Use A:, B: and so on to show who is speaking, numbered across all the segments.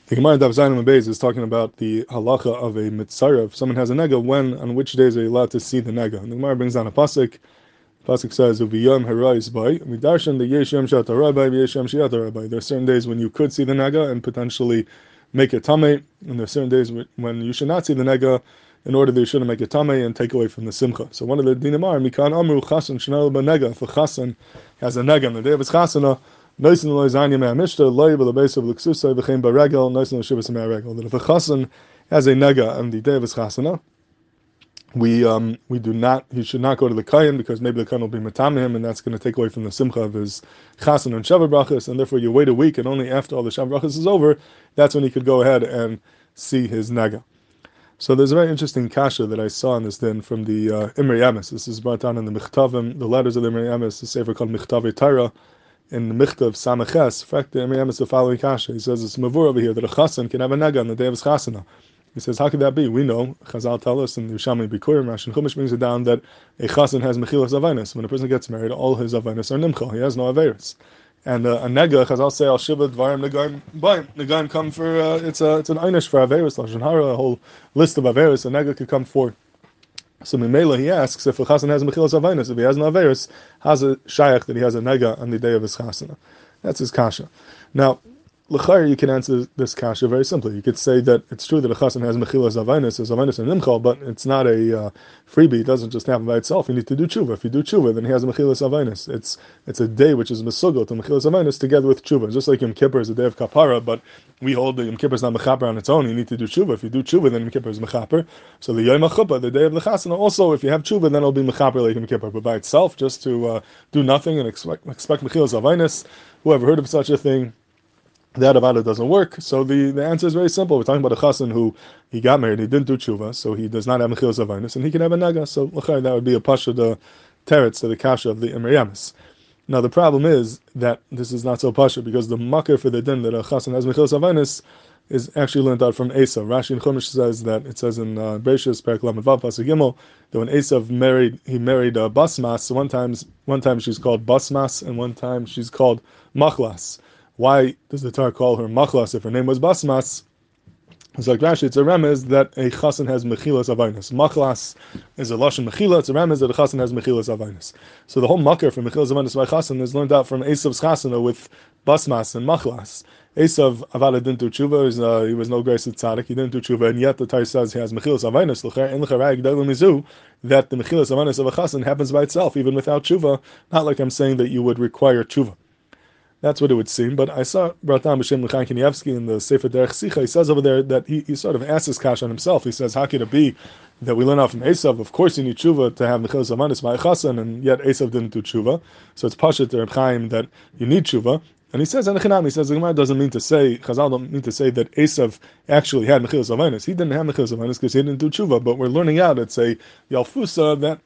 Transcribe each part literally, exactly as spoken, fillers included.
A: The Gemara in Daf Zayin Beis is talking about the halacha of a mitzara. If someone has a nega, when, on which days are you allowed to see the nega? And the Gemara brings down a pasuk. The pasuk says, "Uviyam harais by." We darshan the yesh yom shat harabai, yesh yom shiat harabai. There are certain days when you could see the nega and potentially make it tamei, and there are certain days when you should not see the nega in order that you shouldn't make it tamei and take away from the simcha. So one of the dinim are mikan amru chasan shnal b'nega. If a chasan has a nega on the day of his chasana, that if a chasan has a nega on the day of his chasana, we um we do not he should not go to the kayin, because maybe the kayin will be matam him, and that's going to take away from the simcha of his chasan and shavuot brachas, and therefore you wait a week, and only after all the shavuot brachas is over, that's when he could go ahead and see his nega. So there's a very interesting kasha that I saw in this din from the uh, Imrei Emes. This is brought down in the Michtavim, the letters of the Imrei Emes, the sefer called Michtavei Torah. In the Michtav Samaches, in fact, the Imrei Emes the following kasha. He says it's mavur over here that a chasan can have a nega on the day of his chasana. He says, how could that be? We know, Chazal tell us in the Yerushalmi Bikurim, Rashi and Chumash brings it down that a chasan has mechilas avainis. When a person gets married, all his avainis are nimcha. He has no aveiris. And uh, a nega, Chazal say, al shiva dvarim negaim baim. Negaim come for, uh, it's a, it's an einish for aveiris, lashon hara, a whole list of aveiris. A nega could come for. So Mimela, he asks, if a chasan has mechilas avainis, if he has no aveiris, has a shayach that he has a nega on the day of his chasana. That's his kasha. Now, l'chayr, you can answer this kasha very simply. You could say that it's true that a chasan has mechilas avainis, as avainis and nimchal, but it's not a uh, freebie. It doesn't just happen by itself. You need to do tshuva. If you do tshuva, then he has a mechilas avainis. It's it's a day which is mesugel to mechilas avainis together with tshuva. Just like Yom Kippur is a day of kapara, but we hold that Yom Kippur is not mechaper on its own. You need to do tshuva. If you do tshuva, then Yom Kippur is mechaper. So the Yom HaChuppah, the day of the chasana, also if you have tshuva, then it'll be mechaper like Yom Kippur. But by itself, just to uh, do nothing and expect, expect mechilas avainis, who ever heard of such a thing? That avada doesn't work. So the, the answer is very simple. We're talking about a chasan who he got married, he didn't do tshuva, so he does not have mechilas avainis, and he can have a nega. So that would be a pasha the teretz to the kasha of the Imrei Emes. Now the problem is that this is not so pasha, because the makir for the din that a chasan has mechilas avainis is actually learned out from Esav. Rashi and Chumash says that it says in uh, Bereishis Perek Lamed Vav Pasuk Gimel that when Esav married, he married uh, Basmas. So one time, one time she's called Basmas, and one time she's called Machlas. Why does the Torah call her Machlas if her name was Basmas? It's like Rashi, it's a remez that a chasan has mechilas avainis. Machlas is a lashon mechila. It's a remez that a chasan has mechilas avainis. So the whole makar for mechilas avainis by chasan is learned out from Esav's chasana with Basmas and Machlas. Esav avada didn't do tshuva. Uh, he was no grace at tzaddik. He didn't do tshuva, and yet the Torah says he has mechilas avainis. In l'charayik mizu that the mechilas avainis of a chasan happens by itself, even without tshuva. Not like I'm saying that you would require tshuva. That's what it would seem. But I saw Bratan B'Shem L'chaim Kanievsky in the Sefer Derech Sicha. He says over there that he, he sort of asks his kash on himself. He says, how could it be that we learn out from Esav? Of course you need tshuva to have mechilas avainis by chasan, and yet Esav didn't do tshuva. So it's pashut to Reb Chaim that you need tshuva. And he says, Anachinam, he says, the Gemara doesn't mean to say, Chazal don't mean to say that Esav actually had mechilas avainis. He didn't have mechilas avainis because he didn't do tshuva. But we're learning out, it's a yalfusa that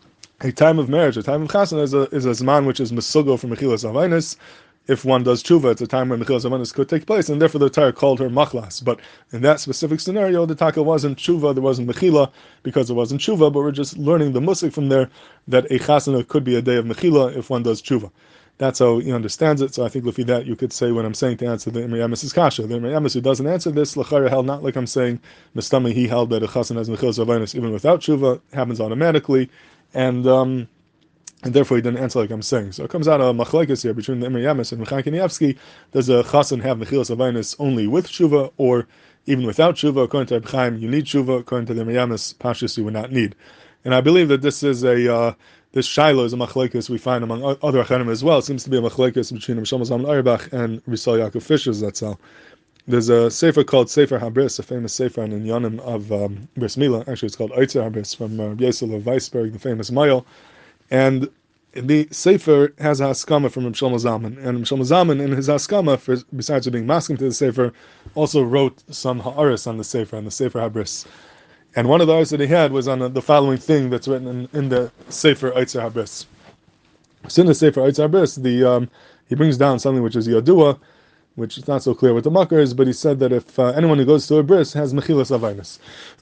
A: a time of marriage, a time of chasan is a, is a zman which is mesugo for mechilas avainis. If one does tshuva, it's a time when mechilas avainis could take place, and therefore the Torah called her machlas. But in that specific scenario, the taka wasn't tshuva, there wasn't mechila, because it wasn't tshuva, but we're just learning the musik from there, that a chasana could be a day of mechila if one does tshuva. That's how he understands it. So I think with that you could say when I'm saying to answer the Imrei Emes' kasha. The Imrei Emes who doesn't answer this, l'chara held not like I'm saying, mistami he held that a chasan has mechilas avainis even without tshuva, happens automatically, and um, and therefore he didn't answer like I'm saying. So it comes out a machlekes here between the Imrei Emes and Reb Chaim Kanievsky. Does a chasan have mechilas avainis only with tshuva, or even without tshuva? According to Reb Chaim, you need tshuva. According to the Imrei Emes, pashtus you would not need. And I believe that this is a uh, this shiloh is a machlekes we find among other achanim as well. It seems to be a machlekes between Rav Shlomo Zalman Auerbach and Risal Yaakov Fisher's. That's all. There's a sefer called Sefer HaBris, a famous sefer in Inyanim of um, Bris Milah. Actually, it's called Eitzer HaBris from uh, Yesel of Weisberg, the famous Mayel. And the sefer has a haskama from Rav Shlomo Zalman, and Rav Shlomo Zalman in his haskama, for, besides being masking to the sefer, also wrote some ha'aris on the sefer, on the Sefer HaBris. And one of the ha'aris that he had was on the following thing that's written in, in the Sefer Eitzer HaBris. So in the Sefer Eitzer HaBris, the um, he brings down something which is Yadua, which is not so clear what the makar is, but he said that if uh, anyone who goes to a bris has mechilas avainis.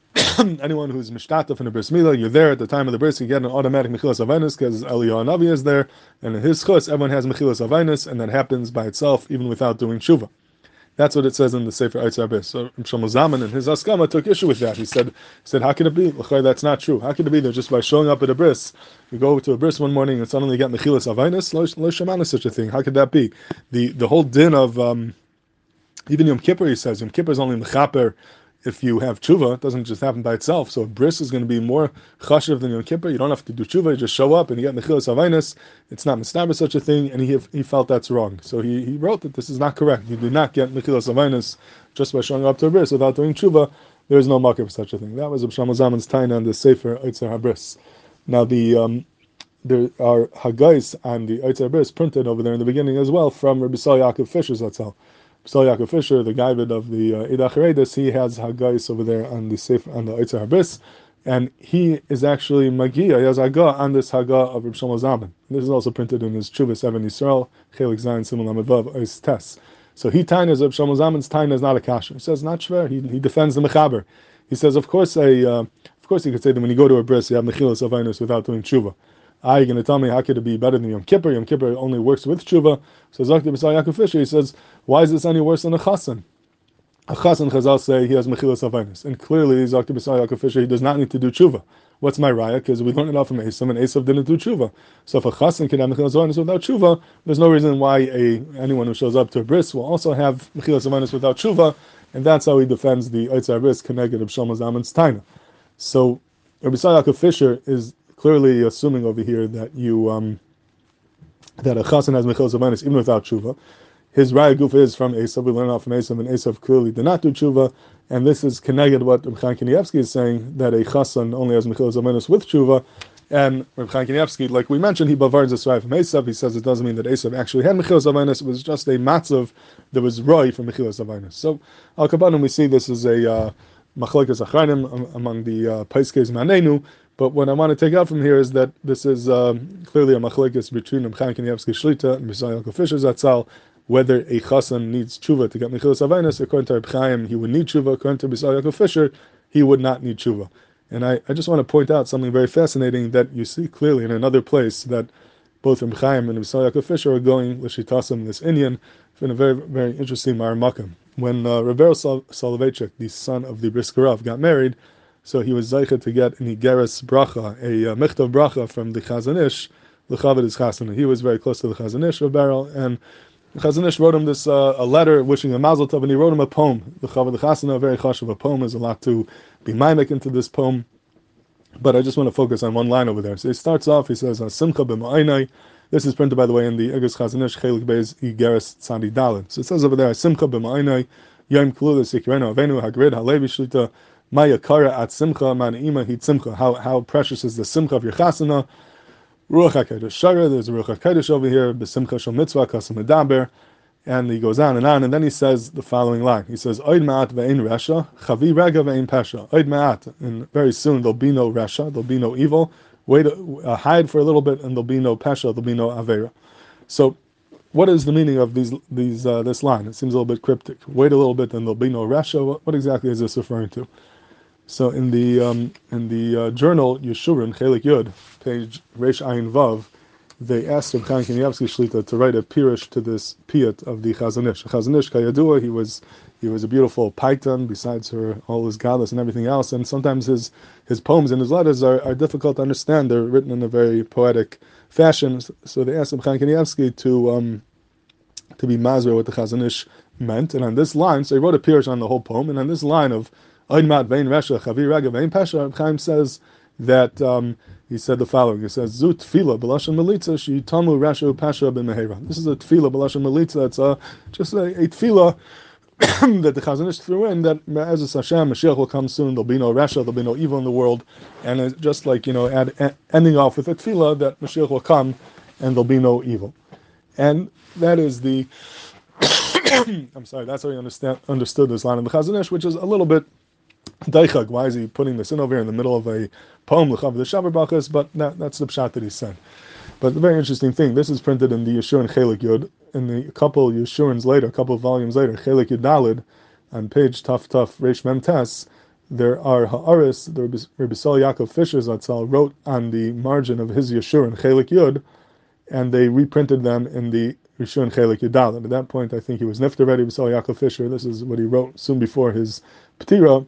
A: Anyone who's mishtatef in a bris milah, you're there at the time of the bris, you get an automatic mechilas avainis because Eliyahu Navi is there, and in his chus, everyone has mechilas avainis, and that happens by itself even without doing tshuva. That's what it says in the Sefer Eitz Arbis. So Shlomo Zalman in his Askama took issue with that. He said, he said, how could it be? That's not true. How could it be that just by showing up at a bris, you go to a bris one morning and suddenly get mechilas avainis? Lo shamana such a thing. How could that be? The the whole din of um, even Yom Kippur, he says, Yom Kippur is only mechaper if you have tshuva. It doesn't just happen by itself. So bris is going to be more chashiv than Yom Kippur. You don't have to do tshuva. You just show up and you get mechilas avainis. It's not mistaber such a thing, and he he felt that's wrong. So he, he wrote that this is not correct. You do not get mechilas avainis just by showing up to a bris without doing tshuva. There is no market for such a thing. That was Shlomo Zalman's taina on the Sefer Eitz Habris. Now the um, there are hagais on the Eitz Habris printed over there in the beginning as well from Rabbi Saul Yaakov Fisher's Atzal. Saul Yaakov Fisher, the guy of the uh, Eid HaCharedis, he has hagais over there on the Sefer on the Eitz Habris, and he is actually Magia. He has Haggah on this Haggah of Rabbi Shlomo Zalman. This is also printed in his Tshuva Seven Yisrael Chelik Zayin Simon Lamed Vav Ois Tes. So he tainas Rabbi Shlomo Zalman's taina is not a kasher. He says not shver. He he defends the mechaber. He says of course a uh, of course you could say that when you go to a bris you have mechilas avainos without doing tshuva. Ah, you're going to tell me how could it be better than Yom Kippur? Yom Kippur only works with tshuva. So Zakti B'Sal Yaakov Fisher, he says, why is this any worse than a chasan? A chasan, Chazal say he has mechilas avainos, and clearly Zakti B'Sal Yaakov Fisher, he does not need to do tshuva. What's my raya? Because we learned it off from Esav, and Esav didn't do tshuva. So if a chasan can have mechilas avainos without tshuva, there's no reason why a anyone who shows up to a bris will also have mechilas avainos without tshuva, and that's how he defends the Eitz Habris Keneged of Shlomo Zalman's taina. So Rabbi Saul Yaakov Fisher is clearly assuming over here that you um, that a chasan has mechilas avainos even without tshuva. His raya guf is from Esav. We learn off from Esav, and Esav clearly did not do tshuva. And this is connected what Reb Chaim Kanievsky is saying, that a chasan only has mechilas avainos with tshuva. And Reb Chaim Kanievsky, like we mentioned, he bavards a sraya from Esav. He says it doesn't mean that Esav actually had mechilas avainos. It was just a matzav that was roi from mechilas avainos. So al kabanim we see this is a uh, machlekes achranim among the uh, paiskes manenu. But what I want to take out from here is that this is um, clearly a machlekes between Reb Chaim Kanievsky Shlita and B'Sal Yaakov Fisher's Atzal, whether a chasan needs tshuva to get mechilas avainos. According to Reb Chaim, he would need tshuva. According to B'Sal Yaakov Fisher, he would not need tshuva. And I, I just want to point out something very fascinating that you see clearly in another place, that both Reb Chaim and B'Sal Yaakov Fisher are going l'shitasim this Indian in a very very interesting maramakim. When uh, Rebbeinu Sol- Soloveitchik, the son of the Briskarav, got married, so he was zeicha to get an igeres bracha, a uh, mechtav bracha from the Chazon Ish, l'chavod his chasana. He was very close to the Chazon Ish, Rebbeinu, and the Chazon Ish wrote him this uh, a letter wishing a mazel tov, and he wrote him a poem. The Chavod the Chasana, a very chashuv a poem. There's a lot to be mimic into this poem, but I just want to focus on one line over there. So he starts off. He says, "Simcha b'ma'aynai." This is printed, by the way, in the Eges Chazon Ish Chelik Beis Igeres Tzadi Daled. So it says over there, "Simcha b'ma'aynai Yom Kilul Sikirenu Avenu Hagrid Halevi Shlita Maya Kara at Simcha Man'ima Hit Simcha." How how precious is the Simcha of your Chasana? Ruach HaKodesh Shara, there's a Ruach HaKodesh over here, B'Simcha Shel Mitzvah, Kasam Medaber, and he goes on and on, and then he says the following line. He says, Oid Ma'at Ve'ein Resha, Chavi Rega Ve'ein Pesha. Oid Ma'at, and very soon there'll be no Resha, there'll be no evil. Wait, uh, hide for a little bit, and there'll be no Pesha, there'll be no Avera. So, what is the meaning of these these uh, this line? It seems a little bit cryptic. Wait a little bit, and there'll be no Resha. What, what exactly is this referring to? So in the um, in the uh, journal Yeshurun Chelik Yud, page Reish Ayin Vav, they asked Reb Chaim Kanievsky Shlita to write a pirush to this piyut of the Chazon Ish. Chazon Ish Kayadua, he was he was a beautiful paitan, besides her all his godless and everything else. And sometimes his his poems and his letters are, are difficult to understand. They're written in a very poetic fashion. So they asked Reb Chaim Kanievsky to um, to be mazur what the Chazon Ish meant. And on this line, so he wrote a pirush on the whole poem. And on this line of Oidmat Vein Resha Chavi Rega Vein Pesha, Reb Chaim says that um, he said the following. He says, "Zu tefila b'lashon melitza she tamu Resha Pesha b'mehera." This is a tefila b'lashon melitza. It's a just a, a tefila that the Chazon Ish threw in, that as Hashem Mashiach will come soon. There'll be no Resha, there'll be no evil in the world, and it's just like you know, add, a, ending off with a tefila that Mashiach will come, and there'll be no evil, and that is the. I'm sorry. That's how he understand understood this line of the Chazon Ish, which is a little bit. Daichag, why is he putting this in over here in the middle of a poem, L'chav the Shavar Brachas? But that, that's the pshat that he said. But the very interesting thing, this is printed in the Yeshurun Chelik Yud, in the couple Yeshurans later, a couple of volumes later, Chelik Yud Dalid, on page Taf Taf Reish Mem Tes, there are Ha'aris, the Rebbe Saul Yaakov Fisher's Atzal wrote on the margin of his Yeshurun Chelik Yud, and they reprinted them in the Rishon Chelik Yudal. And at that point, I think he was nifter already. B'Sal Yaakov Fisher. This is what he wrote soon before his Petira.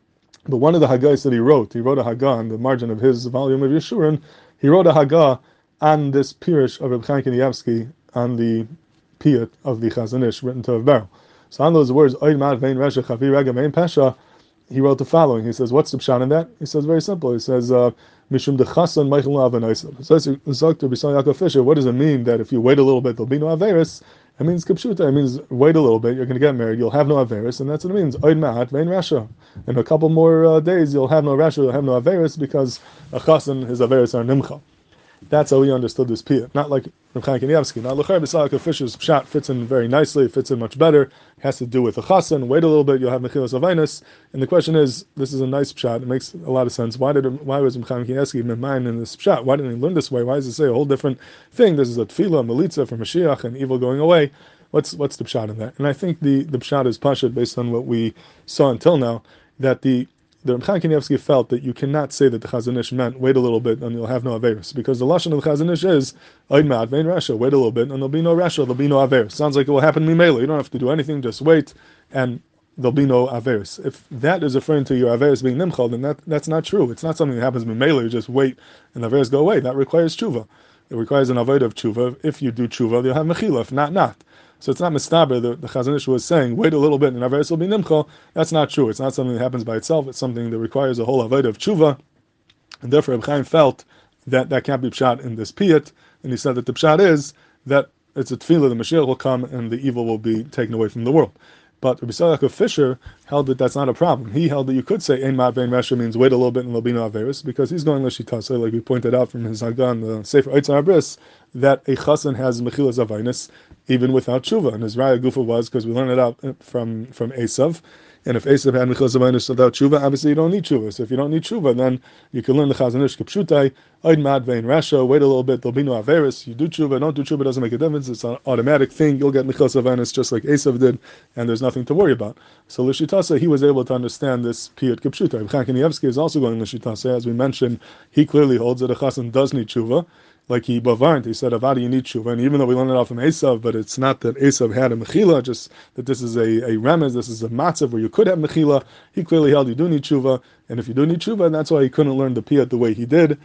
A: But one of the Haggahs that he wrote, he wrote a Haggah on the margin of his volume of Yeshurun. He wrote a Haggah on this Pirush of Reb Chaim Kanievsky on the Piyut of the Chazon Ish written to Avber. So on those words, Oid Mad Vein Resha Chavi Rega Vein Pesha, he wrote the following. He says, what's the pshat in that? He says very simple. He says, Mishum de Chasan Michael Avanaisav. So Doctor B'Sal Yaakov Fisher, what does it mean that if you wait a little bit, there'll be no Averis? It means Kipshuta. It means wait a little bit, you're going to get married, you'll have no Averis, and that's what it means. Oid Ma'at Vein Rasha. In a couple more uh, days, you'll have no Rasha, you'll have no Averis, because a Chasan, his Averis are Nimcha. That's how he understood this piyut. Not like Reb Chaim Kanievsky. Now, L'cher B'Sal Yaakov Fisher's pshat fits in very nicely, it fits in much better. It has to do with a Chasan. Wait a little bit, you'll have Mechilas Avinus. And the question is, this is a nice pshat, it makes a lot of sense. Why did why was Reb Chaim Kanievsky memayin in this pshat? Why didn't he learn this way? Why does it say a whole different thing? This is a tefillah, melitza for Mashiach, and evil going away. What's what's the pshat in that? And I think the, the pshat is pashut based on what we saw until now, that the the Reb Chaim Kanievsky felt that you cannot say that the Chazon Ish meant wait a little bit and you'll have no Averis, because the lashon of the Chazon Ish is Oid Ma'at Vein Rasha, wait a little bit and there'll be no Rasha, there'll be no Averis. Sounds like it will happen mimela. You don't have to do anything, just wait and there'll be no Averis. If that is referring to your Averis being Nimchal, then that, that's not true. It's not something that happens mimela. You just wait and the Averis go away. That requires tshuva. It requires an avodah of tshuva. If you do tshuva, you'll have mechila. If not, not. So it's not mistaber. The, the Chazon Ish was saying, wait a little bit and Averis will be nimchal. That's not true. It's not something that happens by itself. It's something that requires a whole avodah of tshuva. And therefore, Reb Chaim felt that that can't be pshat in this piyut. And he said that the pshat is that it's a tefillah, the Mashiach will come and the evil will be taken away from the world. But Rabbi Yaakov Fisher held that that's not a problem. He held that you could say Ein Ma'at Vein Rasha means wait a little bit and there'll be no Averis, because he's going l'shitasa, like we pointed out from his Haggah on the Sefer Eitzar Abris, that a Chasan has Mechilas Avainis even without tshuva. And his Raya Gufa was, because we learned it out from, from Esav, and if Esav had Mechilas Avainis without tshuva, obviously you don't need tshuva. So if you don't need tshuva, then you can learn the Chazon Ish Kipshutai, Ein Ma'at Vein Rasha, wait a little bit, there'll be no Averis. You do tshuva, don't do tshuva, doesn't make a difference. It's an automatic thing. You'll get Mechilas Avainis just like Esav did, and there's nothing to worry about. So l'shitasa, he was able to understand this piyut Kipshutai. Reb Chaim Kanievsky is also going l'shitasa. As we mentioned, he clearly holds that a Chasan does need tshuva. Like he bavarnt, he said, Avadi, you need tshuva. And even though we learned it off from Esav, but it's not that Esav had a mechila, just that this is a, a remez, this is a matzav where you could have mechila. He clearly held you do need tshuva. And if you do need tshuva, that's why he couldn't learn the piyut the way he did,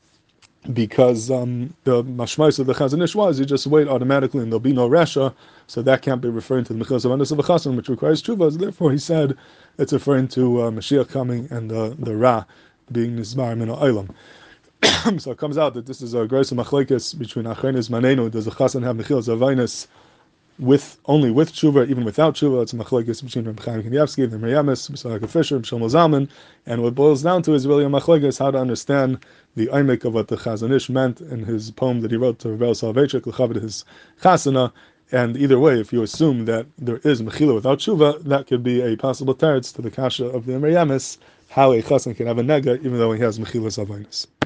A: because um, the mashmais of the Chazon Ish was, you just wait automatically and there'll be no rasha, so that can't be referring to the mechilas of a chasan, which requires tshuva. So therefore he said it's referring to uh, Mashiach coming and uh, the ra being nizmar min ha'olam. So it comes out that this is a great machlekes between Achrenis Manenu. Does a chasan have mechilas avainis with only with tshuva, even without tshuva? It's a machlekes between Reb Chaim Kanievsky, the Meryamis, B'Sal Yaakov Fisher, Shlomo Zalman, and what it boils down to is really a machlekes how to understand the aymek of what the Chazon Ish meant in his poem that he wrote to Rebel Salvechik, l'chaved his chasana. And either way, if you assume that there is mechila without tshuva, that could be a possible teretz to the kasha of the Meryamis, how a chasan can have a nega even though he has mechilas avainis.